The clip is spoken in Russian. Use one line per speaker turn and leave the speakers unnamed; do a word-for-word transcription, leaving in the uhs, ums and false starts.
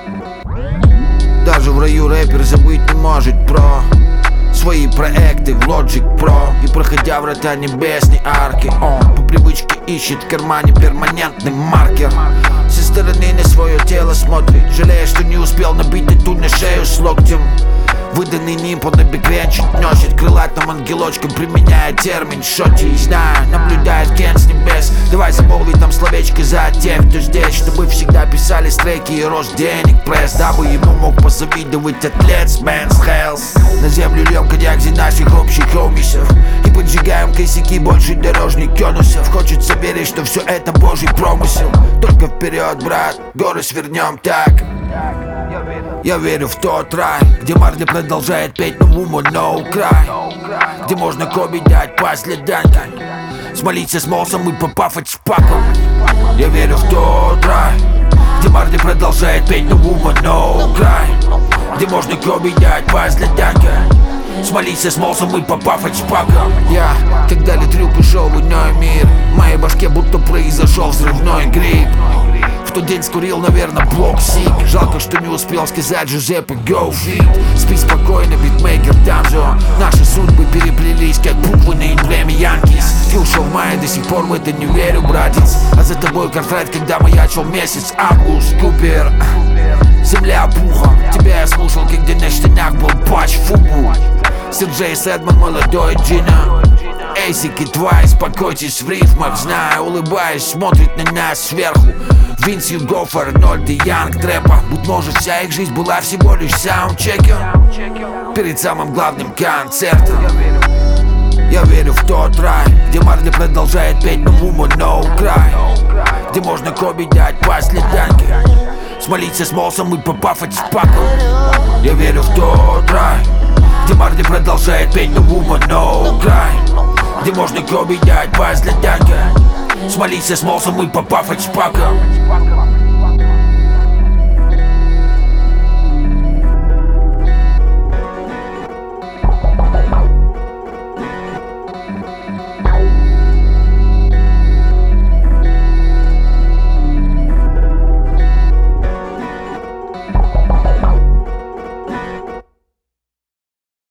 Даже в раю рэпер забыть не может про свои проекты в Logic Pro. И проходя врата небесной арки, он по привычке ищет в кармане перманентный маркер. Со стороны на свое тело смотрит, жалея, что не успел набить тату на шею с локтем. Выданный нимб он на беквенчик носит крылатым ангелочком, применяя термин шоти. Знаю, наблюдает Кен с небес. Давай замолвить нам словечко за тех, кто здесь, чтобы всегда писали стреки и рост денег пресс, дабы ему мог позавидовать атлет с Men's Health. На землю льем коньяк за наших общих хомисов и поджигаем косяки больше дорожных конусов. Хочется верить, что все это божий промысел. Только вперед, брат, горы свернем так. Я верю в тот рай, где Марли продолжает петь no woman, no cry, где можно Коби дать по следанке, смолиться с Молсом и попафать с Паком. Я верю в тот рай, где Марли продолжает петь no woman, no cry, где можно Коби дать по следанке, смолиться с Молсом и попафать с Паком. Я, когда летрюк ушел в иной мир, в моей башке будто произошел взрывной грипп. В тот день скурил, наверное, блок сик. Жалко, что не успел сказать Джузеппе go fit. Спи спокойно, битмейкер, там же наши судьбы переплелись, как буквы на эмблеме Янкис. Ты ушел в мае, до сих пор в это не верю, братец. А за тобой картрайт, когда маячил месяц август. Купер, земля пухом. Тебя я слушал, когда на штанах был патч фугу. Сиджей Сэдман, молодой Джина. Эйсик и Твайс, покойтесь в рифмах. Знаю, улыбаясь, смотрит на нас сверху. Винс, Югоф, Арнольд и Янг Трэпа. Будь может, вся их жизнь была всего лишь саундчекер перед самым главным концертом. Я верю в тот рай, где Марли продолжает петь no woman, no cry, где можно Коби дать по следанке, смолиться с Молсом и попафать с Паком. Я верю в тот рай, где Марли продолжает петь no woman, no cry, где можно Коби дать по следанке, смолиться с Молсом и попафать с Паком.